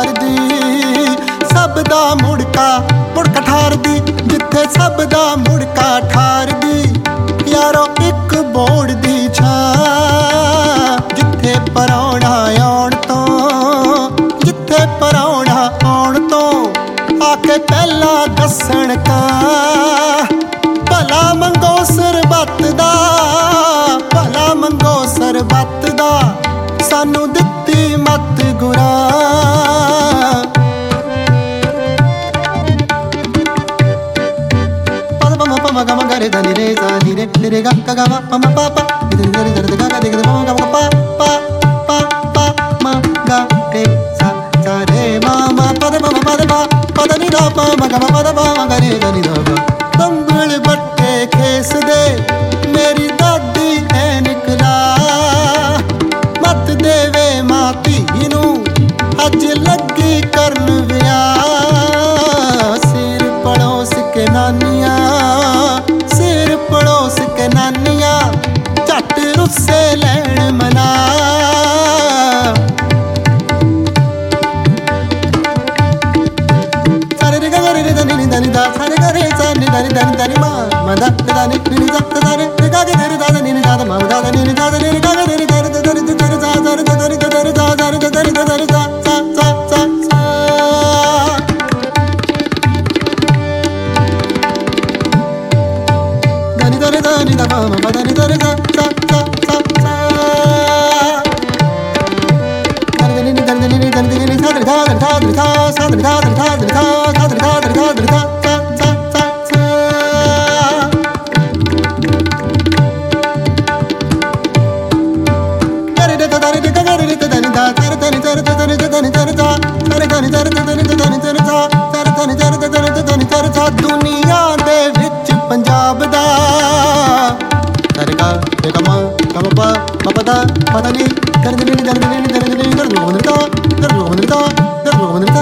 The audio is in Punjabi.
ਠਾਰਦੀ, ਸਭ ਦਾ ਮੁੜਕਾ ਠਾਰਦੀ, ਜਿੱਥੇ ਸਭ ਦਾ ਮੁੜਕਾ ਠਾਰਦੀ। ਯਾਰੋ ਇੱਕ ਬੋੜ ਦੀ ਛਾਂ, ਜਿੱਥੇ ਪਰਾਉਣਾ ਆਉਣ ਤੋਂ, ਜਿੱਥੇ ਪਰਾਉਣਾ ਆਉਣ ਤੋਂ ਆ ਕੇ ਪਹਿਲਾਂ ਦੱਸਣ ਕਾ। ਭਲਾ ਮੰਗੋ ਸਰਬੱਤ ਦਾ, ਭਲਾ ਮੰਗੋ ਸਰਬੱਤ ਦਾ, ਸਾਨੂੰ ਦਿੱਤੀ ਮੱਤ ਗੁਰਾਂ। Ga ma ga re da ni re sa ni re ga ga ma pa ma pa pa ni re re ga ga de ga ma ga pa pa pa pa ma ga re sa sa re ma ma pa da ma pa da pa da ni da pa ma ga pa da pa ma ga re da ni da pa। ਕੰਬਲ ਬੱਟੇ ਖੇਸ ਦੇ ਮੇਰੀ ਦਾਦੀ ਐ ਨਿਕਲਾ, ਮੱਤ ਦੇਵੇ ਮਾਂ ਧੀ ਨੂੰ ਅੱਜ ਲੱਗੀ ਕਰਨ ਵਿਆਹ। ਸਿਰ ਪੜੋਸ ਕੇ ਨਾਨੀਆਂ, ਸਿਰ ਪੜੋਸ ਕੇ ਨਾਨੀਆਂ, ਝੱਟ ਰੁੱਸੇ ਲੈਣ ਮਨਾ। ਸਾਰੇ ਰੇ ਗਾ ਰੇ ਰੇ ਦਾ ਨੀ ਦਾ ਨੀ ਦਾ, ਸਾਰੇ ਗਾ ਰੇ ਸਾ ਨੀ ਦਾ ਨੀ ਦਾ ਨੀ ਦਾ ਨੀ ਮਾ ਮਾ ਦਾ ਦਾ ਨੀ ਨੀ ਦਾ ਦਾ ਰੇ ਰੇ ਗਾ ਗੇ ਰੇ ਦਾ ਨੀ ਨੀ ਦਾ ਮਾ ਦਾ ਨੀ ਨੀ ਦਾ ਰੇ ਰੇ ਗਾ ਗੇ ਰੇ ਦਾ ਰੇ ਦਾ ਰੇ ਦਾ ਰੇ ਦਾ ਰੇ ਦਾ ਰੇ ਦਾ ਰੇ ਦਾ ਰੇ ਦਾ ਰੇ ਦਾ ਰੇ ਦਾ ਸਾ ਸਾ ਸਾ ਸਾ। da ni da re da ni da ma ma da ni da re da sa sa sa sa। da ni ni da ni ni da ni ni sa da da da da da sa da da da da da da da da da da da da sa sa sa sa। da re da da re da ga re da ni da da re da ni da da ni da ni da da re da ni da da ni da ni da da da ni da da ni da ਦੁਨੀਆ ਦੇ ਵਿੱਚ ਪੰਜਾਬ ਦਾ ਸਰਗਾ ਤੇ ਕਮਾ ਕਮ ਪਾ ਪਤਾ ਪਤਾ ਨਹੀਂ ਕਰ ਦੇ ਨਹੀਂ ਦਰ ਦੇ ਨਹੀਂ ਦਰ ਦੇ ਨਹੀਂ ਦਰ ਲੋ ਮੰਦਰਤਾ ਦਰ ਲੋ ਮੰਦਰਤਾ ਦਰ ਲੋ ਮੰਦਰਤਾ।